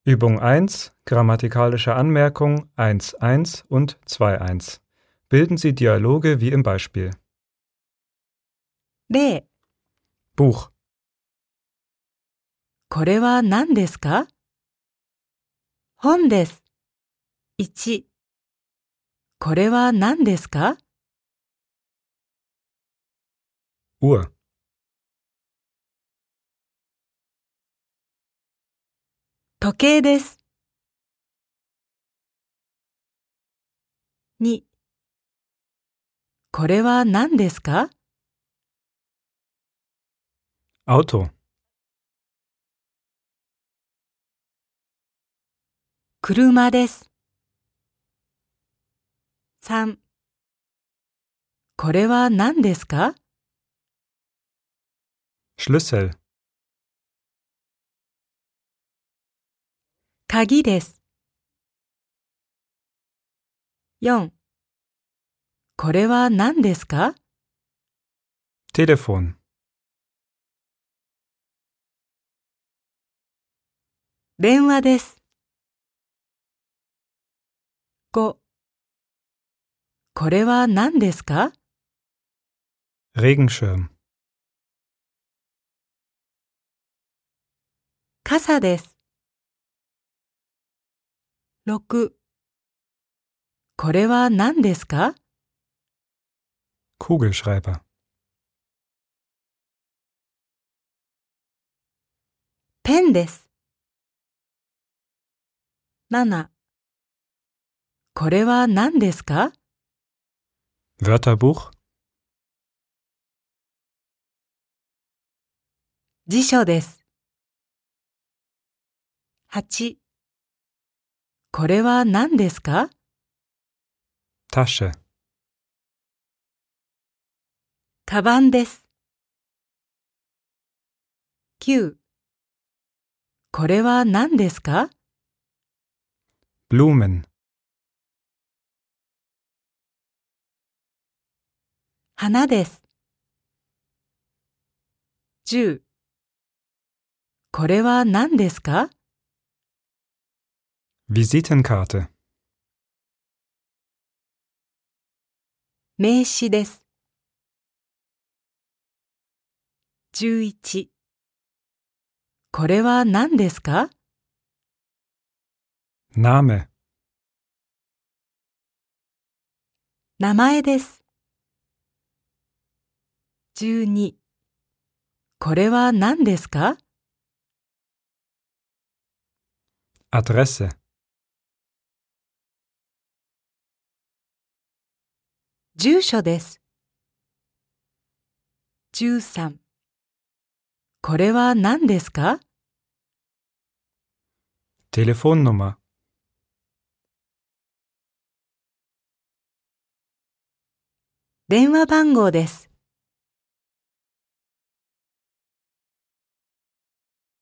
Übung 1, grammatikalische Anmerkung 1.1 und 2.1. Bilden Sie Dialoge wie im Beispiel. 例、 Buch, これは何ですか？本です。1、これは何ですか？ Uhr, 時計です。2、これは何ですか？ Auto, 車です。3、これは何ですか？ Schlüssel, 鍵です。4、これは何ですか？ Telefon, 電話です。5、これは何ですか？ Regenschirm, 傘です。6、これは何ですか？ Kugelschreiber, ペンです。7、これは何ですか？ Wörterbuch, 辞書です。8、これは何ですか？ Tasche, カバンです。9、これは何ですか？ Blumen, 花です。10、これは何ですか？ Visitenkarte, 名詞です。11、これは何ですか？ Name, 名前です。12、これは何ですか？ Adresse, 住所です。13、これは何ですか？ Telefonnummer, 電話番号です。